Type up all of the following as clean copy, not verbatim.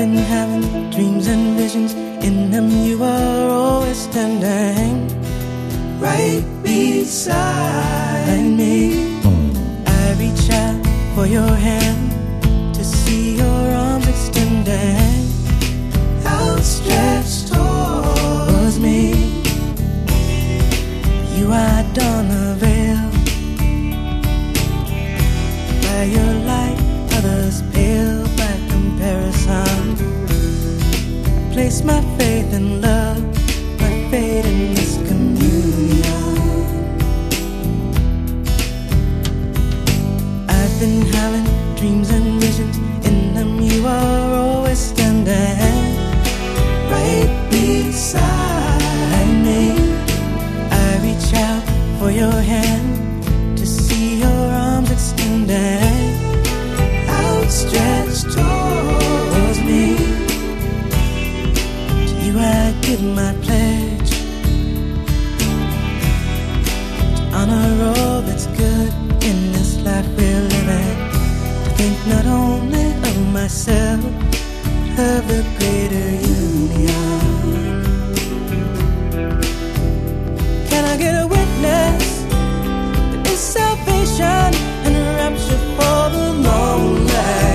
been having dreams and visions. In them you are always standing right beside me. I reach out for your hand to see your arms extending outstretched towards me. You I don't avail. By your light, others pale by comparison. Place my faith in love, my fate in this communion. I've been having dreams and visions. In them you are always standing right beside me. I reach out for your hand to see your arms extending outstretched towards me. To you I give my pledge to honor all that's good in this life we're living. To think not only of myself, but of the greater union. Can I get a witness? There is salvation and rapture for the lonely.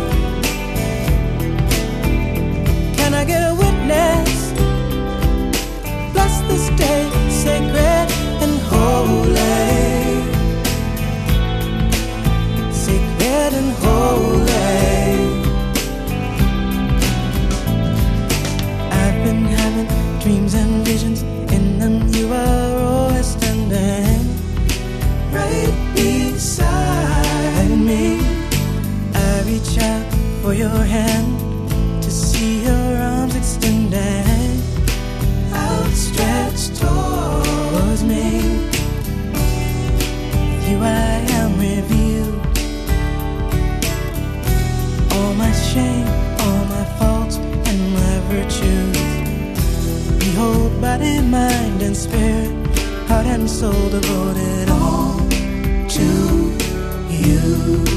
Can I get a witness? Bless this day, sacred and holy. Sacred and holy. I've been having dreams and visions. In them you are always standing right beside me. I reach out for your hand to see your arms extending outstretched towards me. With you I am revealed. All my shame, all my faults and my virtues. Behold, body, mind and spirit, heart and soul devoted all to you.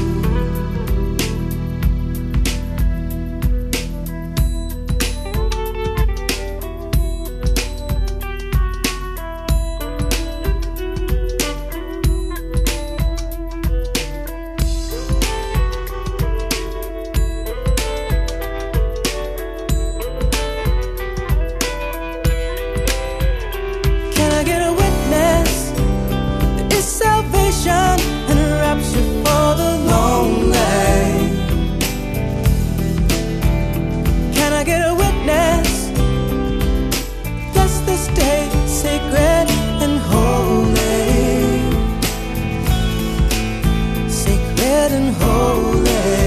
Can I get a witness? There is salvation and rapture for the lonely. Can I get a witness? Bless this day, sacred and holy. Sacred and holy.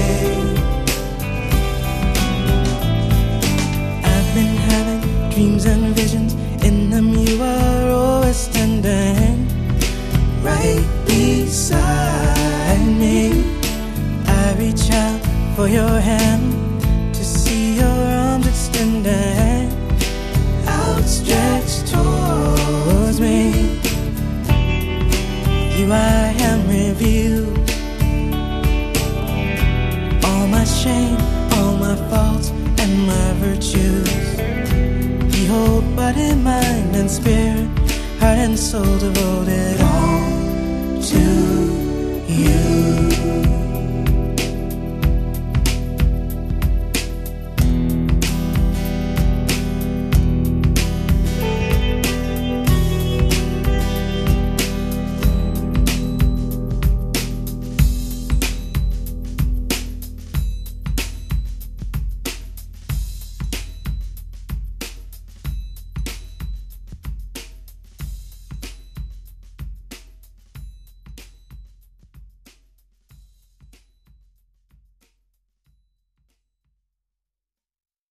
I've been having dreams and visions. In them you are always standing right beside me. I reach out for your hand to see your arms extending outstretched towards me. You I am revealed. All my shame, all my faults and my virtues. Behold, body, mind and spirit, heart and soul devoted all to